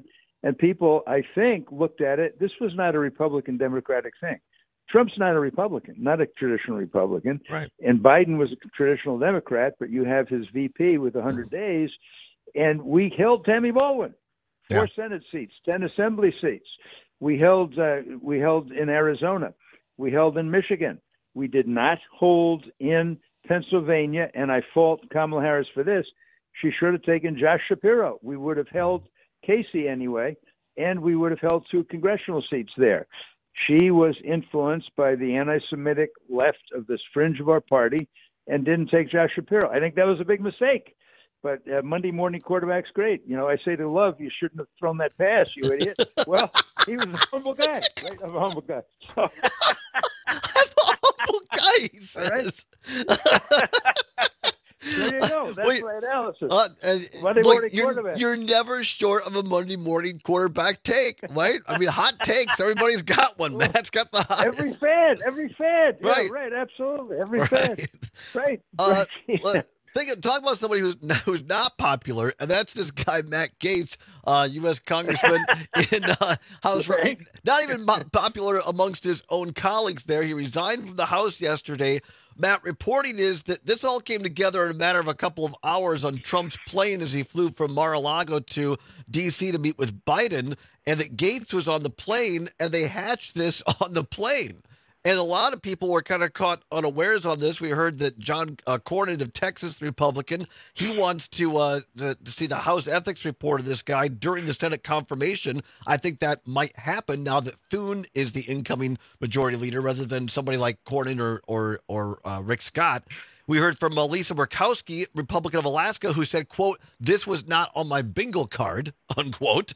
And people, I think, looked at it. This was not a Republican-Democratic thing. Trump's not a Republican, not a traditional Republican. Right. And Biden was a traditional Democrat, but you have his VP with 100 days. And we held Tammy Baldwin, 4 Senate seats, 10 Assembly seats. We held in Arizona. We held in Michigan. We did not hold in Pennsylvania, and I fault Kamala Harris for this. She should have taken Josh Shapiro. We would have held Casey anyway, and we would have held 2 congressional seats there. She was influenced by the anti-Semitic left of this fringe of our party and didn't take Josh Shapiro. I think that was a big mistake. But Monday morning quarterback's great. You know, I say to Love, you shouldn't have thrown that pass, you idiot. Well, he was a humble guy, right? I'm a humble guy. So. I'm a humble guy, he says. There you go. That's my analysis. Monday Look, morning quarterback. You're never short of a Monday morning quarterback take, right? I mean, hot takes. Everybody's got one. Matt's got the hot. Every fan. Right. Yeah, right. Absolutely. Every fan. Right. Talk about somebody who's not popular, and that's this guy, Matt Gaetz, U.S. Congressman in House. Right. Not even popular amongst his own colleagues there. He resigned from the House yesterday. Matt, reporting is that this all came together in a matter of a couple of hours on Trump's plane as he flew from Mar-a-Lago to D.C. to meet with Biden, and that Gaetz was on the plane, and they hatched this on the plane. And a lot of people were kind of caught unawares on this. We heard that John Cornyn of Texas, the Republican, he wants to see the House ethics report of this guy during the Senate confirmation. I think that might happen now that Thune is the incoming majority leader rather than somebody like Cornyn or Rick Scott. We heard from Lisa Murkowski, Republican of Alaska, who said, quote, "This was not on my bingo card," unquote.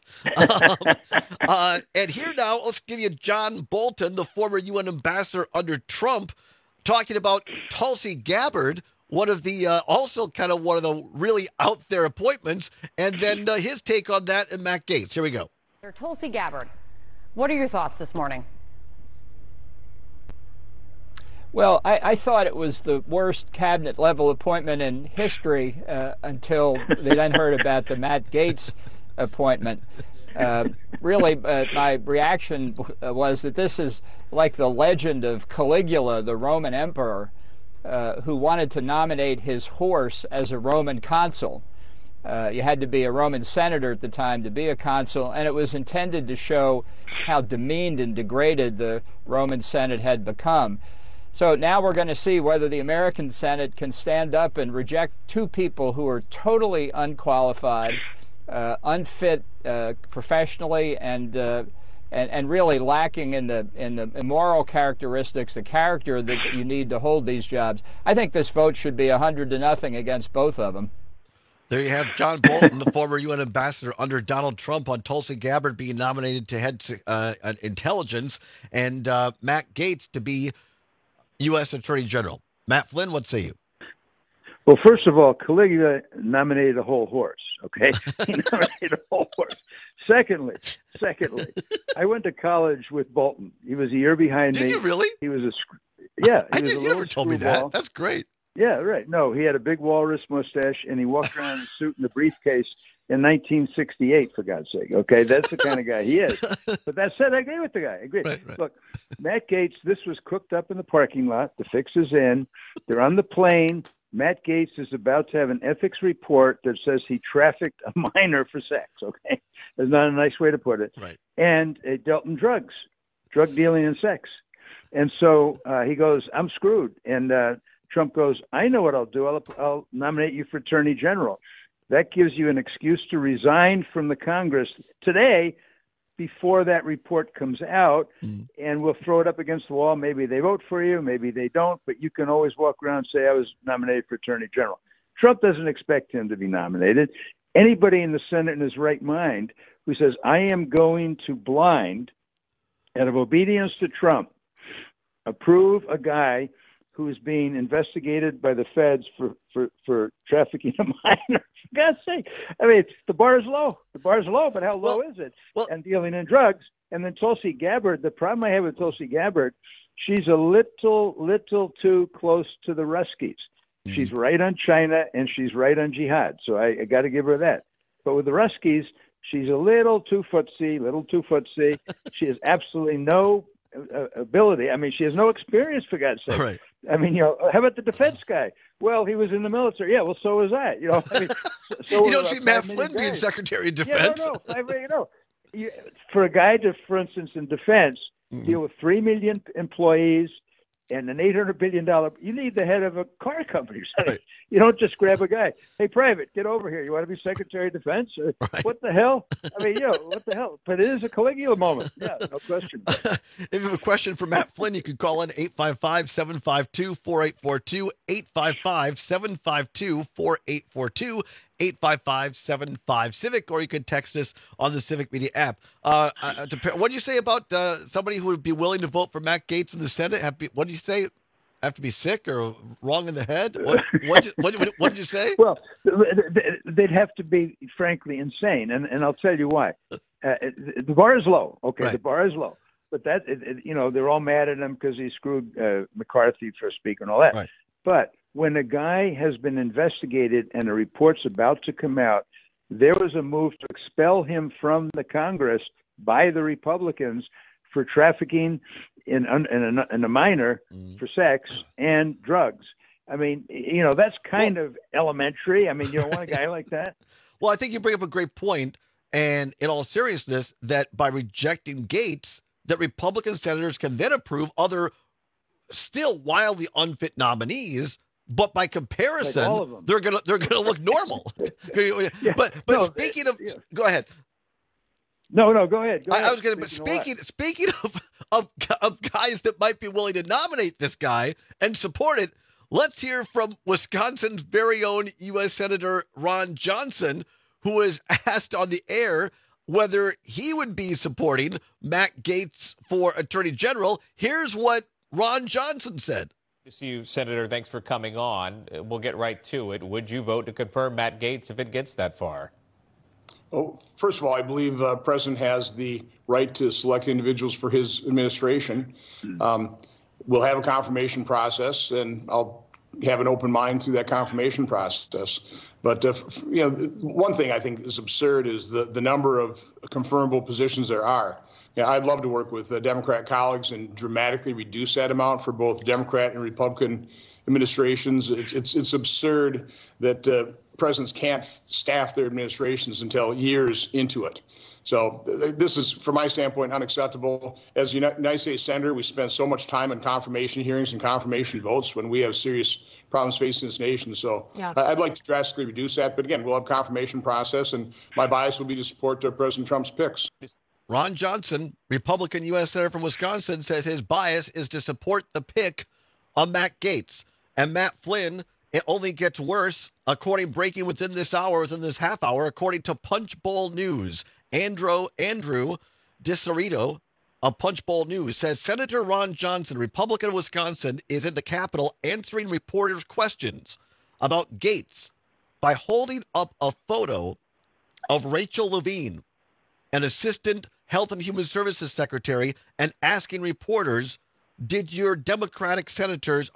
And here now, let's give you John Bolton, the former UN ambassador under Trump, talking about Tulsi Gabbard, one of the really out there appointments, and then his take on that and Matt Gaetz. Here we go. Tulsi Gabbard, what are your thoughts this morning? Well, I thought it was the worst cabinet-level appointment in history until they then heard about the Matt Gaetz appointment. Really, my reaction was that this is like the legend of Caligula, the Roman emperor, who wanted to nominate his horse as a Roman consul. You had to be a Roman senator at the time to be a consul, and it was intended to show how demeaned and degraded the Roman Senate had become. So now we're going to see whether the American Senate can stand up and reject 2 people who are totally unqualified, unfit professionally, and really lacking in the moral characteristics, the character that you need to hold these jobs. I think this vote should be 100-0 against both of them. There you have John Bolton, the former UN ambassador under Donald Trump, on Tulsi Gabbard being nominated to head intelligence, and Matt Gaetz to be U.S. Attorney General. Matt Flynn, what say you? Well, first of all, Caligula nominated a whole horse, okay? He nominated a whole horse. Secondly, I went to college with Bolton. He was a year behind me. Did you really? He was you never told me that. That's great. Yeah, right. No, he had a big walrus mustache, and he walked around in a suit and a briefcase in 1968, for God's sake. Okay, that's the kind of guy he is. But that said, I agree with the guy. I agree. Right. Look, Matt Gaetz, this was cooked up in the parking lot. The fix is in. They're on the plane. Matt Gaetz is about to have an ethics report that says he trafficked a minor for sex. Okay, that's not a nice way to put it. Right. And it dealt in drug dealing and sex. And so he goes, "I'm screwed." And Trump goes, "I know what I'll do. I'll nominate you for Attorney General." That gives you an excuse to resign from the Congress today before that report comes out, and we'll throw it up against the wall. Maybe they vote for you, maybe they don't, but you can always walk around and say, "I was nominated for Attorney General." Trump doesn't expect him to be nominated. Anybody in the Senate in his right mind who says, "I am going to blind, out of obedience to Trump, approve a guy who is being investigated by the feds for trafficking a minor." For God's sake. I mean, the bar is low. The bar is low, but how low is it? And dealing in drugs. And then Tulsi Gabbard, the problem I have with Tulsi Gabbard, she's a little too close to the Ruskies. She's right on China, and she's right on jihad. So I got to give her that. But with the Ruskies, She's a little 2 foot C. She has absolutely no ability. I mean, she has no experience, for God's sake. Right. I mean, how about the defense guy? Well, he was in the military. Yeah, well, so was I. I mean, so you don't see Matt Flynn being Secretary of Defense. Yeah, no. For a guy to, for instance, in defense, deal with 3 million employees and an $800 billion, you need the head of a car company. Right. You don't just grab a guy. Hey, Private, get over here. You want to be Secretary of Defense? Right. What the hell? I mean, what the hell? But it is a Caligula moment. Yeah, no question. If you have a question for Matt Flynn, you can call in 855-752-4842, 855-752-4842, 855-75-CIVIC, or you can text us on the Civic Media app. What do you say about somebody who would be willing to vote for Matt Gaetz in the Senate? What do you say? Have to be sick or wrong in the head? What did you say? Well, they'd have to be, frankly, insane, and I'll tell you why. The bar is low. Okay, right. The bar is low, but they're all mad at him because he screwed McCarthy for speaker and all that. Right. But when a guy has been investigated and a report's about to come out, there was a move to expel him from the Congress by the Republicans for trafficking in a minor for sex and drugs. I mean, that's kind of elementary. I mean, you don't want a guy like that. Well, I think you bring up a great point, and in all seriousness, that by rejecting Gaetz, that Republican senators can then approve other still wildly unfit nominees. But by comparison, like they're gonna look normal. Yeah. But speaking of, go ahead. No, go ahead. I was going to. Speaking of guys that might be willing to nominate this guy and support it, let's hear from Wisconsin's very own U.S. Senator Ron Johnson, who was asked on the air whether he would be supporting Matt Gaetz for Attorney General. Here's what Ron Johnson said. To see you, Senator. Thanks for coming on. We'll get right to it. Would you vote to confirm Matt Gaetz if it gets that far? Oh, first of all, I believe the president has the right to select individuals for his administration. We'll have a confirmation process, and I'll have an open mind through that confirmation process. But one thing I think is absurd is the number of confirmable positions there are. Yeah, I'd love to work with Democrat colleagues and dramatically reduce that amount for both Democrat and Republican administrations. It's absurd that presidents can't staff their administrations until years into it. So this is, from my standpoint, unacceptable. As a United States Senator, we spend so much time in confirmation hearings and confirmation votes when we have serious problems facing this nation. So yeah. I'd like to drastically reduce that. But again, we'll have a confirmation process, and my bias will be to support President Trump's picks. Ron Johnson, Republican U.S. Senator from Wisconsin, says his bias is to support the pick of Matt Gaetz. And Matt Flynn, it only gets worse, breaking within this half hour, according to Punchbowl News. Andrew DiCerito of Punchbowl News says Senator Ron Johnson, Republican of Wisconsin, is in the Capitol answering reporters' questions about Gaetz by holding up a photo of Rachel Levine, an assistant Health and Human Services secretary, and asking reporters, did you ask Democratic senators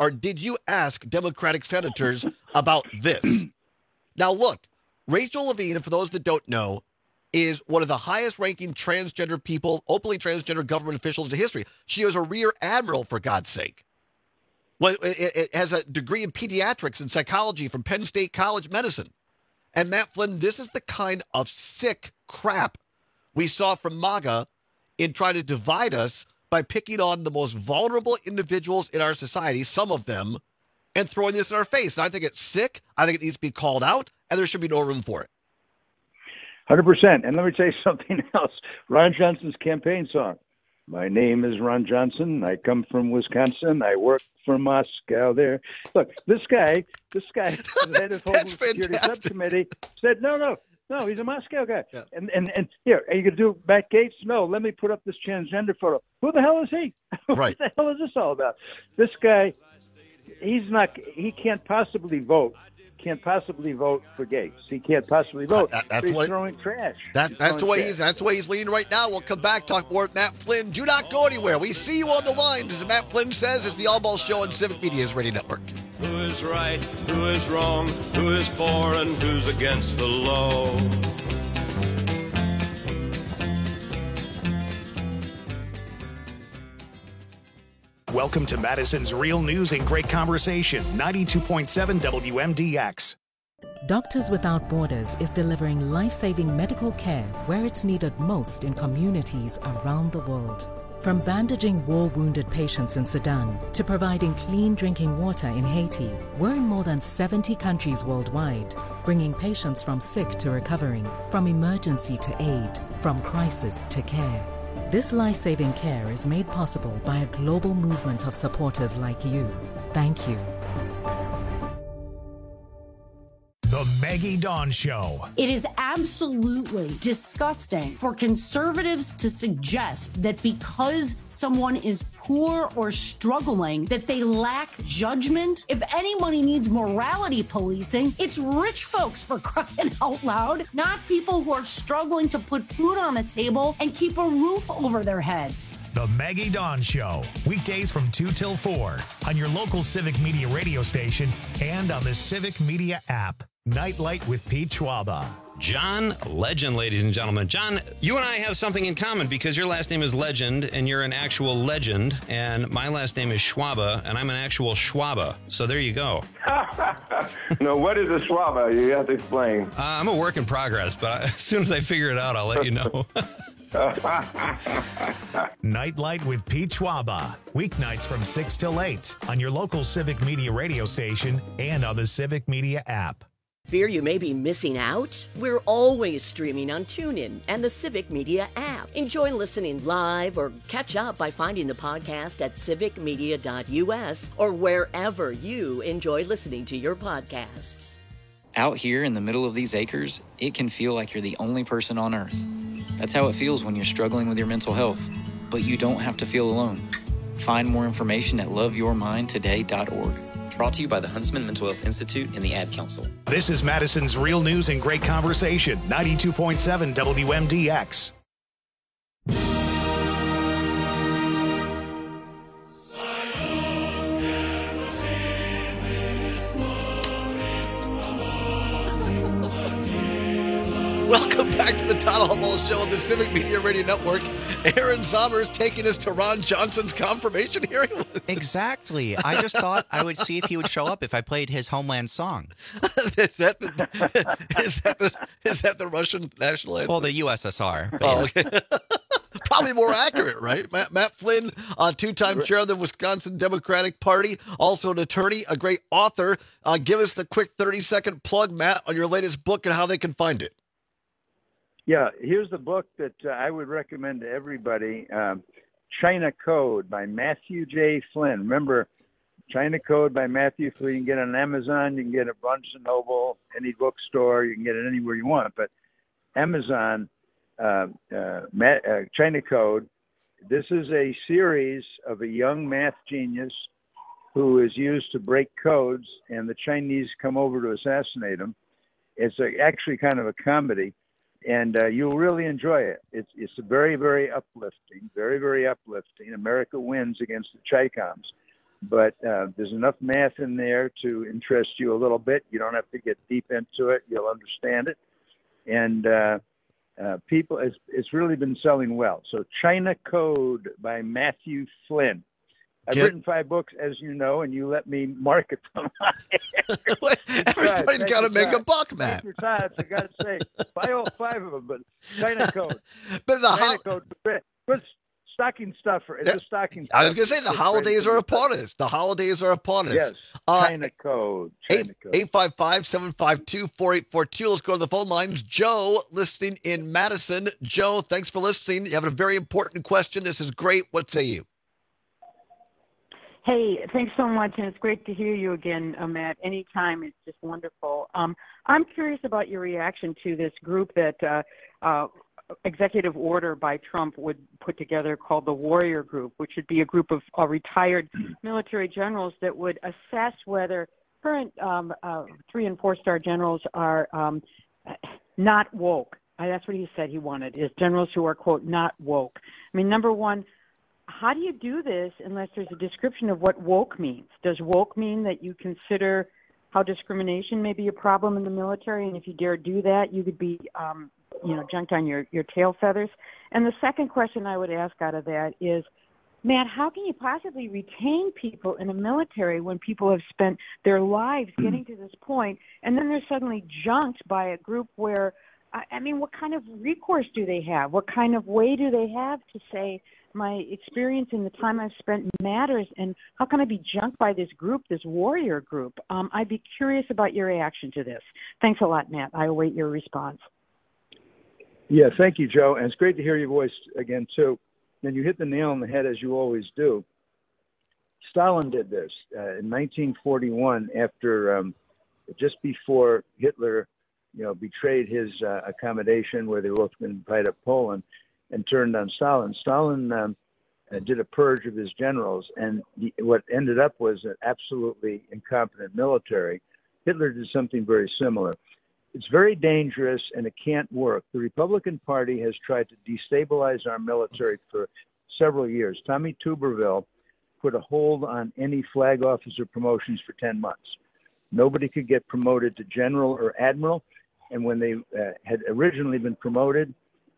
about this? Now, look, Rachel Levine, and for those that don't know, is one of the highest-ranking transgender people, openly transgender government officials in history. She was a rear admiral, for God's sake. Well, it has a degree in pediatrics and psychology from Penn State College Medicine. And Matt Flynn, this is the kind of sick crap we saw from MAGA in trying to divide us by picking on the most vulnerable individuals in our society, some of them, and throwing this in our face. And I think it's sick. I think it needs to be called out, and there should be no room for it. 100%. And let me tell you something else. Ron Johnson's campaign song. My name is Ron Johnson. I come from Wisconsin. I work for Moscow there. Look, this guy, the head of Homeland Security Subcommittee, said, no, he's a Moscow guy. Yeah. And here, are you going to do Matt Gaetz? No, let me put up this transgender photo. Who the hell is he? Right. What the hell is this all about? This guy, he can't possibly vote. Can't possibly vote for Gaetz. He can't possibly vote. He's throwing trash. That's the way he's leaning right now. We'll come back, talk more with Matt Flynn. Do not go anywhere. We see you on the line. As Matt Flynn says, it's the All Ball Show on Civic Media's Radio Network. Who is right? Who is wrong? Who is for and who's against the law? Welcome to Madison's Real News and Great Conversation, 92.7 WMDX. Doctors Without Borders is delivering life-saving medical care where it's needed most in communities around the world. From bandaging war-wounded patients in Sudan to providing clean drinking water in Haiti, we're in more than 70 countries worldwide, bringing patients from sick to recovering, from emergency to aid, from crisis to care. This life-saving care is made possible by a global movement of supporters like you. Thank you. The Maggie Dawn Show. It is absolutely disgusting for conservatives to suggest that because someone is poor or struggling, that they lack judgment. If anybody needs morality policing, it's rich folks, for crying out loud, not people who are struggling to put food on the table and keep a roof over their heads. The Maggie Dawn Show, weekdays from 2 till 4 on your local Civic Media radio station and on the Civic Media app. Nightlight with Pete Schwaba. John Legend, ladies and gentlemen. John, you and I have something in common because your last name is Legend and you're an actual legend, and my last name is Schwaba and I'm an actual Schwaba. So there you go. No, what is a Schwaba? You have to explain. I'm a work in progress, but as soon as I figure it out, I'll let you know. Nightlight with Pete Schwaba. Weeknights from 6 till 8 on your local Civic Media radio station and on the Civic Media app. Fear you may be missing out? We're always streaming on TuneIn and the Civic Media app. Enjoy listening live or catch up by finding the podcast at civicmedia.us or wherever you enjoy listening to your podcasts. Out here in the middle of these acres, it can feel like you're the only person on Earth. That's how it feels when you're struggling with your mental health. But you don't have to feel alone. Find more information at loveyourmindtoday.org. Brought to you by the Huntsman Mental Health Institute and the Ad Council. This is Madison's Real News and Great Conversation, 92.7 WMDX. Welcome back to the Todd Albaugh Show on the Civic Media Radio Network. Aaron Sommers taking us to Ron Johnson's confirmation hearing. Exactly. I just thought I would see if he would show up if I played his Homeland song. Is that the Russian national anthem? Well, the USSR. Oh, okay. Probably more accurate, right? Matt Flynn, two-time chair of the Wisconsin Democratic Party, also an attorney, a great author. Give us the quick 30-second plug, Matt, on your latest book and how they can find it. Yeah, here's the book that I would recommend to everybody, China Code by Matthew J. Flynn. Remember, China Code by Matthew Flynn. You can get it on Amazon, you can get it at Barnes & Noble, any bookstore, you can get it anywhere you want. But Amazon, China Code, this is a series of a young math genius who is used to break codes, and the Chinese come over to assassinate him. It's actually kind of a comedy. And you'll really enjoy it. It's very, very uplifting, very, very uplifting. America wins against the Chi-Coms. But there's enough math in there to interest you a little bit. You don't have to get deep into it. You'll understand it. And people, it's really been selling well. So China Code by Matthew Flynn. I've written 5 books, as you know, and you let me market them. Everybody's got to make a buck, Matt. Your time, I got to say, buy all 5 of them, but China Code. But China Code, good stocking stuffer. It's a stocking stuffer. I was going to say, the holidays are upon us. The holidays are upon us. Yes, China Code. 855-752-4842. Let's go to the phone lines. Joe, listening in Madison. Joe, thanks for listening. You have a very important question. This is great. What say you? Hey, thanks so much, and it's great to hear you again, Matt. Anytime, it's just wonderful. I'm curious about your reaction to this group that executive order by Trump would put together called the Warrior Group, which would be a group of retired military generals that would assess whether current 3- and 4-star generals are not woke. That's what he said he wanted, is generals who are, quote, not woke. I mean, number one, how do you do this unless there's a description of what woke means? Does woke mean that you consider how discrimination may be a problem in the military, and if you dare do that, you could be, junked on your tail feathers? And the second question I would ask out of that is, Matt, how can you possibly retain people in the military when people have spent their lives getting to this point, and then they're suddenly junked by a group where, I mean, what kind of recourse do they have? What kind of way do they have to say, my experience and the time I've spent matters, and how can I be junked by this group, this warrior group? I'd be curious about your reaction to this. Thanks a lot, Matt. I await your response. Yeah, thank you, Joe. And it's great to hear your voice again, too. And you hit the nail on the head, as you always do. Stalin did this in 1941, after just before Hitler, betrayed his accommodation where they were both going to divide up Poland and turned on Stalin. Stalin did a purge of his generals, and what ended up was an absolutely incompetent military. Hitler did something very similar. It's very dangerous, and it can't work. The Republican Party has tried to destabilize our military for several years. Tommy Tuberville put a hold on any flag officer promotions for 10 months. Nobody could get promoted to general or admiral, and when they had originally been promoted,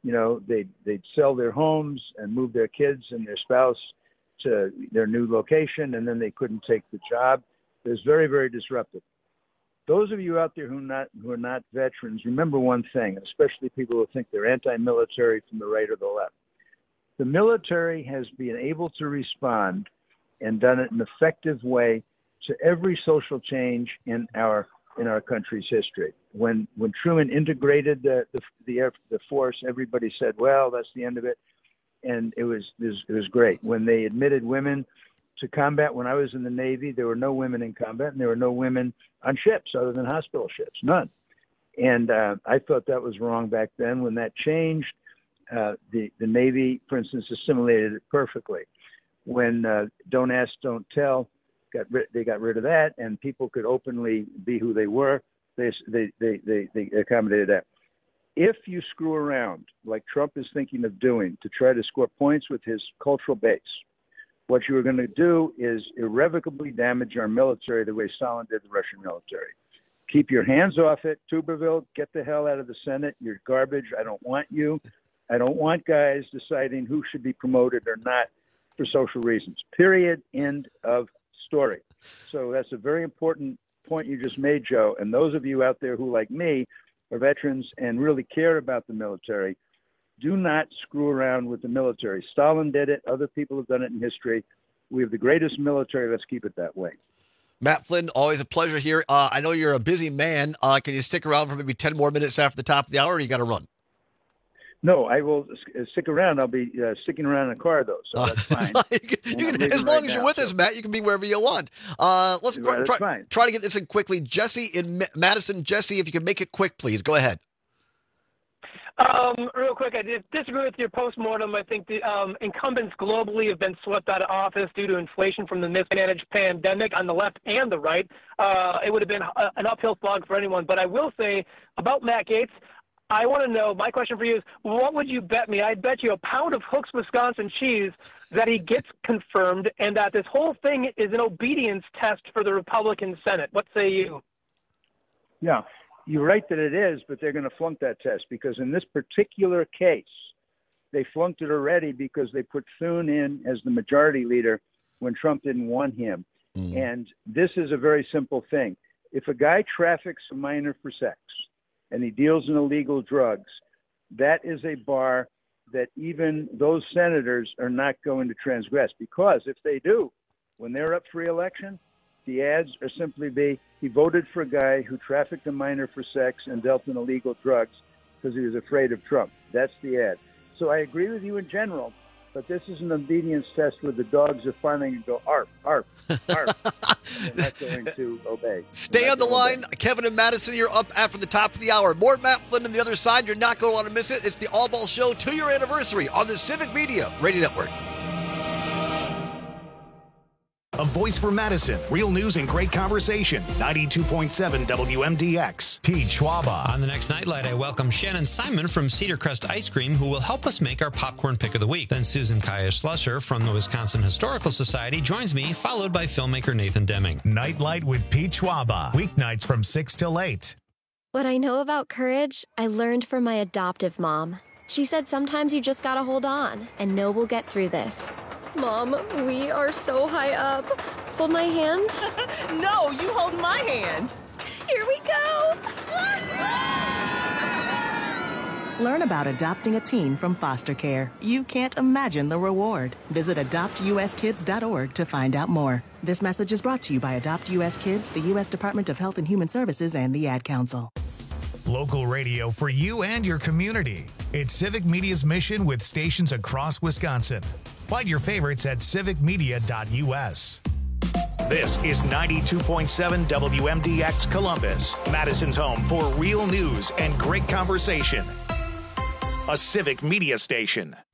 they'd sell their homes and move their kids and their spouse to their new location, and then they couldn't take the job. It was very, very disruptive. Those of you out there who are not veterans, remember one thing, especially people who think they're anti-military from the right or the left. The military has been able to respond and done it in an effective way to every social change in our country's history. When Truman integrated the force, everybody said, "Well, that's the end of it," and it was great. When they admitted women to combat, when I was in the Navy, there were no women in combat, and there were no women on ships other than hospital ships, none. And I thought that was wrong back then. When that changed, the Navy, for instance, assimilated it perfectly. When Don't Ask, Don't Tell, they got rid of that, and people could openly be who they were. They accommodated that. If you screw around, like Trump is thinking of doing, to try to score points with his cultural base, what you are going to do is irrevocably damage our military the way Stalin did the Russian military. Keep your hands off it. Tuberville, get the hell out of the Senate. You're garbage. I don't want you. I don't want guys deciding who should be promoted or not for social reasons. Period. End of story. So that's a very important point you just made, Joe. And those of you out there who, like me, are veterans and really care about the military, do not screw around with the military. Stalin did it. Other people have done it in history. We have the greatest military. Let's keep it that way. Matt Flynn, always a pleasure here. I know you're a busy man. Can you stick around for maybe 10 more minutes after the top of the hour, or you got to run? No, I will stick around. I'll be sticking around in a car, though, so that's fine. As long as you're with us, Matt, you can be wherever you want. Let's try to get this in quickly. Jesse in Madison. Jesse, if you can make it quick, please. Go ahead. Real quick, I disagree with your postmortem. I think the incumbents globally have been swept out of office due to inflation from the mismanaged pandemic on the left and the right. It would have been an uphill slog for anyone. But I will say about Matt Gaetz, I want to know, my question for you is, what would you bet me? I'd bet you a pound of Hooks, Wisconsin cheese that he gets confirmed and that this whole thing is an obedience test for the Republican Senate. What say you? Yeah, you're right that it is, but they're going to flunk that test because in this particular case, they flunked it already because they put Thune in as the majority leader when Trump didn't want him. And this is a very simple thing. If a guy traffics a minor for sex, and he deals in illegal drugs, that is a bar that even those senators are not going to transgress. Because if they do, when they're up for re-election, the ads are simply he voted for a guy who trafficked a minor for sex and dealt in illegal drugs because he was afraid of Trump. That's the ad. So I agree with you in general, but this is an obedience test where the dogs are finally going to go, arf, arf, arf. They're not going to obey. Stay on the line. Kevin and Madison, you're up after the top of the hour. More Matt Flynn on the other side. You're not going to want to miss it. It's the All Ball Show 2-year anniversary on the Civic Media Radio Network. A voice for Madison. Real news and great conversation. 92.7 WMDX. Pete Schwaba. On the next Nightlight, I welcome Shannon Simon from Cedar Crest Ice Cream, who will help us make our popcorn pick of the week. Then Susan Kaya Slusser from the Wisconsin Historical Society joins me, followed by filmmaker Nathan Deming. Nightlight with Pete Schwaba. Weeknights from 6 till 8. What I know about courage, I learned from my adoptive mom. She said sometimes you just gotta hold on and know we'll get through this. Mom, we are so high up. Hold my hand. No, you hold my hand. Here we go. Learn about adopting a teen from foster care. You can't imagine the reward. Visit adoptuskids.org to find out more. This message is brought to you by Adopt US Kids, the U.S. Department of Health and Human Services, and the Ad Council. Local radio for you and your community. It's Civic Media's mission with stations across Wisconsin. Find your favorites at civicmedia.us. This is 92.7 WMDX Columbus, Madison's home for real news and great conversation. A Civic Media station.